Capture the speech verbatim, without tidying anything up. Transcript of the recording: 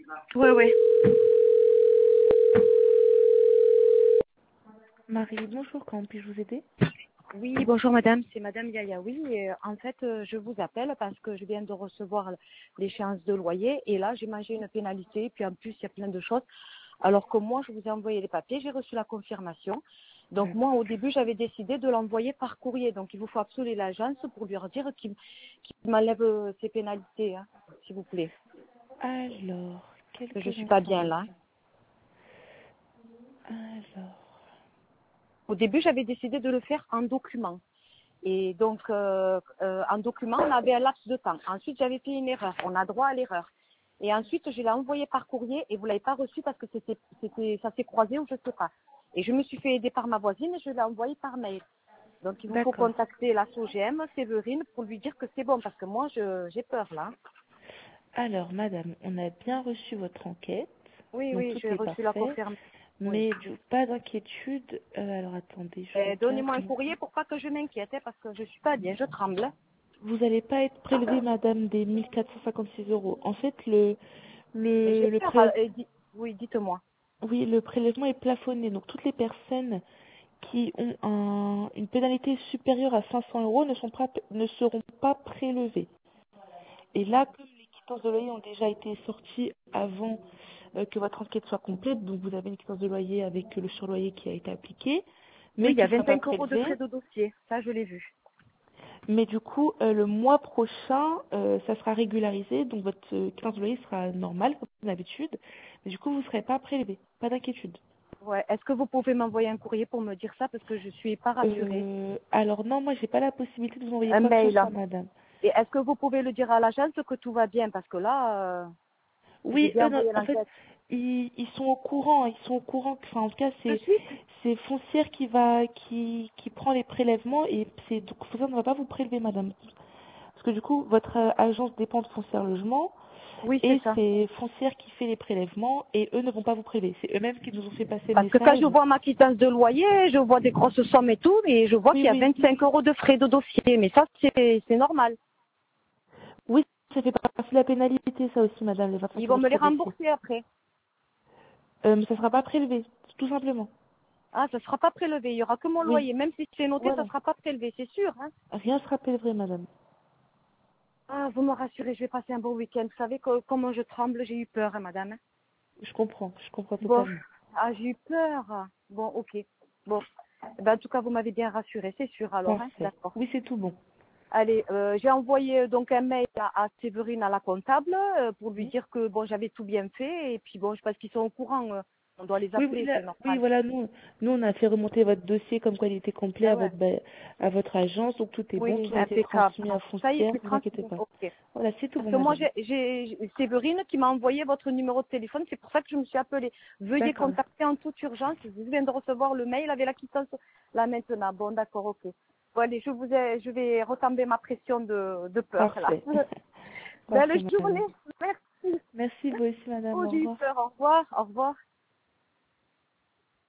Ouais, ouais. Marie, bonjour, comment puis-je vous aider? Oui, bonjour madame, c'est madame Yayaoui. Et, euh, en fait, euh, je vous appelle parce que je viens de recevoir l'échéance de loyer et là, j'ai mangé une pénalité. Puis en plus, il y a plein de choses. Alors que moi, je vous ai envoyé les papiers, j'ai reçu la confirmation. Donc moi, au début, j'avais décidé de l'envoyer par courrier. Donc il vous faut absolument l'agence pour lui redire qu'il qu'il m'enlève euh, ces pénalités, hein, s'il vous plaît. Alors, Que je quelques suis pas instants. bien là. Alors, Au début, j'avais décidé de le faire en document. Et donc, euh, euh, en document, on avait un laps de temps. Ensuite, j'avais fait une erreur. On a droit à l'erreur. Et ensuite, je l'ai envoyé par courrier et vous l'avez pas reçu parce que c'était, c'était, ça s'est croisé ou je sais pas. Et je me suis fait aider par ma voisine et je l'ai envoyé par mail. Donc, il vous faut d'accord. contacter la S O G M, Séverine, pour lui dire que c'est bon parce que moi, je, j'ai peur là. Alors, madame, on a bien reçu votre enquête, Oui, donc oui, tout j'ai est reçu la parfait, confirmation. Oui. mais du, pas d'inquiétude. Euh, alors, attendez, je Euh, donnez-moi un regarde. courrier pour pas que je m'inquiète hein, parce que je suis pas bien, je tremble. Vous n'allez pas être prélevé, madame, des mille quatre cent cinquante-six euros. En fait, le, Mais j'ai le, le peur. euh, prélèvement, et di- oui, dites-moi. oui, le prélèvement est plafonné, donc toutes les personnes qui ont un- une pénalité supérieure à cinq cents euros ne, sont pas, ne seront pas prélevées. Et là, comme les quittances de loyer ont déjà été sorties avant euh, que votre enquête soit complète, donc vous avez une quittance de loyer avec le surloyer qui a été appliqué, Oui, mais il y qui a ne sera pas vingt-cinq euros de prélevé. frais de dossier. Ça, je l'ai vu. Mais du coup, euh, le mois prochain, euh, ça sera régularisé, donc votre euh, quittance de loyer sera normale, comme d'habitude, mais du coup, vous ne serez pas prélevé. Pas d'inquiétude. Ouais. Est-ce que vous pouvez m'envoyer un courrier pour me dire ça parce que je suis pas rassurée. Euh, alors non, moi, j'ai pas la possibilité de vous envoyer Un quoi que ce mail. soit, madame. Et est-ce que vous pouvez le dire à l'agence que tout va bien parce que là, euh, j'ai Oui, bien eux, non, envoyé en fait, l'enquête. ils, ils sont au courant, ils sont au courant que, enfin, en tout cas, De c'est, suite. c'est Foncière qui va, qui, qui prend les prélèvements et c'est, donc Foncière ne va pas vous prélever, madame. Parce que du coup, votre euh, agence dépend de Foncière Logement Oui, c'est et ça. c'est Foncière qui fait les prélèvements et eux ne vont pas vous prélever. C'est eux-mêmes qui nous ont fait passer le Parce que quand je message. vois ma quittance de loyer, je vois des grosses sommes et tout, et je vois Oui, qu'il y a oui, vingt-cinq euros de frais de dossier. Mais ça, c'est c'est normal. oui, ça fait partie de la pénalité, ça aussi, madame, les Ils vingt-cinq vont euros de me les frais de dossier. rembourser après. Euh, mais ça ne sera pas prélevé, tout simplement. Ah, ça sera pas prélevé. Il y aura que mon Oui, loyer. Même si c'est noté, ça voilà. sera pas prélevé, c'est sûr. Hein. Rien ne sera prélevé, madame. Ah, vous me rassurez, je vais passer un bon week-end. Vous savez que- comment je tremble, j'ai eu peur, hein, madame. Je comprends, je comprends Bon, totalement. ah, j'ai eu peur. Bon, ok. Bon, Eh ben, en tout cas, vous m'avez bien rassuré, c'est sûr alors, hein, Parfait. d'accord. Oui, c'est tout bon. Allez, euh, j'ai envoyé euh, donc un mail à, à Séverine, à la comptable, euh, pour lui Oui, dire que bon, j'avais tout bien fait. Et puis bon, je pense qu'ils sont au courant. euh, on doit les oui, oui, appeler, là- c'est oui, normal. voilà, nous, nous, on a fait remonter votre dossier comme quoi il était complet Ah à ouais. votre, ba- à votre agence, donc tout est bon, Oui, tout a été impeccable. transmis à Ça y est, Foncière, c'est ne vous inquiétez transmis. pas. Ok. Voilà, c'est tout Parce bon, que moi, madame. j'ai j'ai- j'ai- Séverine qui m'a envoyé votre numéro de téléphone. C'est pour ça que je me suis appelée. Veuillez D'accord. contacter en toute urgence. Je viens de recevoir le mail avec la quittance là maintenant. Bon, d'accord, ok. Bon, allez, je vous ai, je vais retomber ma pression de, de peur là. Parfait. Belle Parfait, journée. madame. Merci. Merci, vous aussi, madame. Oh, Au j'ai eu revoir. peur. Au revoir. Au revoir.